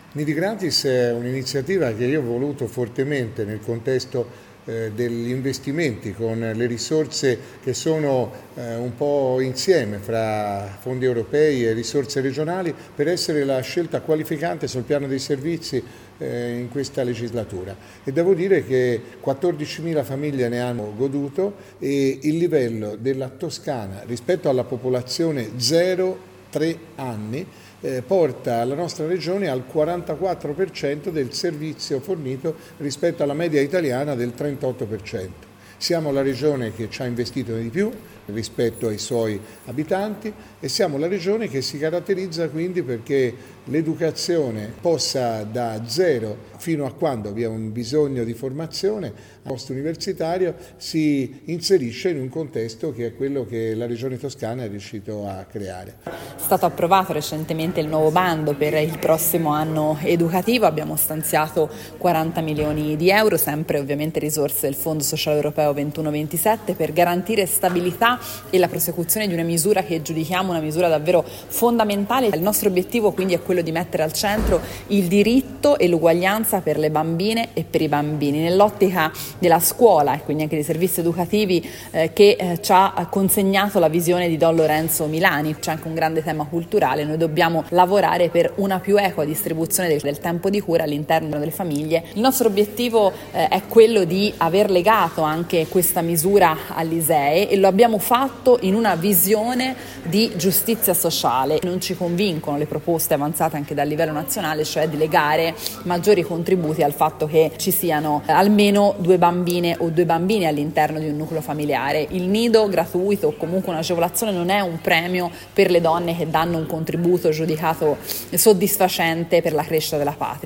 Nidi Gratis è un'iniziativa che io ho voluto fortemente nel contesto degli investimenti, con le risorse che sono un po' insieme fra fondi europei e risorse regionali, per essere la scelta qualificante sul piano dei servizi in questa legislatura. E devo dire che 14.000 famiglie ne hanno goduto e il livello della Toscana rispetto alla popolazione 0-3 anni porta la nostra regione al 44% del servizio fornito rispetto alla media italiana del 38%. Siamo la regione che ci ha investito di più rispetto ai suoi abitanti e siamo la regione che si caratterizza quindi perché l'educazione possa da zero fino a quando vi è un bisogno di formazione post-universitario si inserisce in un contesto che è quello che la regione Toscana è riuscito a creare. È stato approvato recentemente il nuovo bando per il prossimo anno educativo, abbiamo stanziato 40 milioni di euro, sempre ovviamente risorse del Fondo Sociale Europeo 21-27 per garantire stabilità e la prosecuzione di una misura che giudichiamo una misura davvero fondamentale. Il nostro obiettivo quindi è quello di mettere al centro il diritto e l'uguaglianza per le bambine e per i bambini, nell'ottica della scuola e quindi anche dei servizi educativi che ci ha consegnato la visione di Don Lorenzo Milani. C'è anche un grande tema culturale, noi dobbiamo lavorare per una più equa distribuzione del tempo di cura all'interno delle famiglie. Il nostro obiettivo è quello di aver legato anche questa misura all'ISEE e lo abbiamo fatto in una visione di giustizia sociale. Non ci convincono le proposte avanzate anche dal livello nazionale, cioè di legare maggiori contributi al fatto che ci siano almeno 2 bambine o 2 bambini all'interno di un nucleo familiare. Il nido gratuito o comunque un'agevolazione non è un premio per le donne che danno un contributo giudicato soddisfacente per la crescita della patria.